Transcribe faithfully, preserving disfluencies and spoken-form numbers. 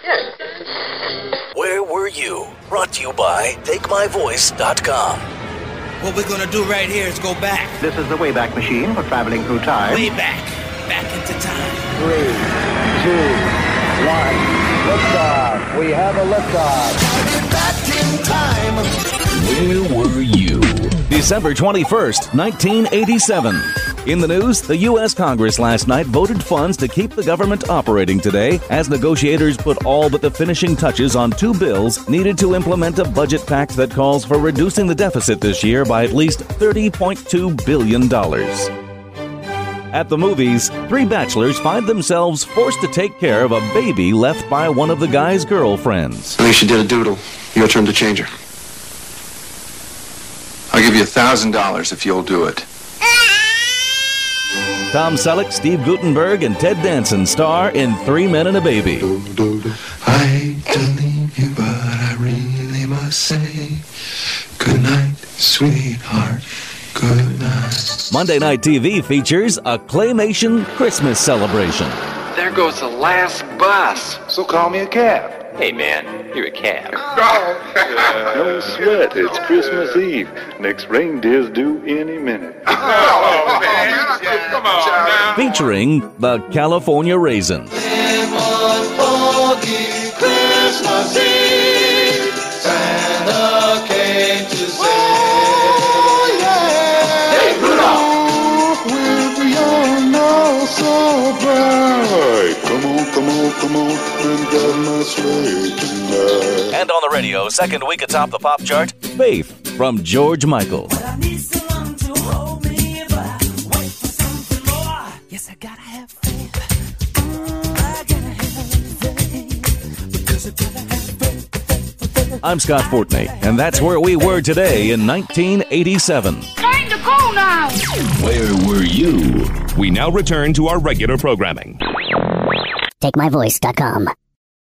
Where were you? Brought to you by take my voice dot com. What we're gonna do right here is go back. This is the Wayback Machine for traveling through time. Way back. Back into time. Three, two, one. Liftoff. We have a liftoff. Back in time. Where were you? December twenty-first, nineteen eighty-seven. In the news, the U S Congress last night voted funds to keep the government operating today as negotiators put all but the finishing touches on two bills needed to implement a budget pact that calls for reducing the deficit this year by at least thirty point two billion dollars. At the movies, three bachelors find themselves forced to take care of a baby left by one of the guy's girlfriends. I think she did a doodle. Your turn to change her. I'll give you a thousand dollars if you'll do it. Tom Selleck, Steve Guttenberg, and Ted Danson star in Three Men and a Baby. I hate to leave you, but I really must say good night, sweetheart. Good night. Monday Night T V features a claymation Christmas celebration. There goes the last bus. So call me a cab. Hey, man, you're a cab. No sweat, it's Christmas Eve. Next reindeer's due any minute. Oh, man. Yeah, come on now. Featuring the California Raisins. Christmas Eve, Santa came to say, oh, yeah. Hey, Rudolph! With your nose so bright. Come on, come on, come on, and drive my sleigh tonight. And on the radio, second week atop the pop chart, Faith from George Michael. I need someone to hold me, but I wait for something more. Yes, I gotta have faith. I gotta have faith. Because I gotta have faith. I'm Scott Fortney, and that's where we were today in nineteen eighty-seven. Time to go now! Where were you? We now return to our regular programming. take my voice dot com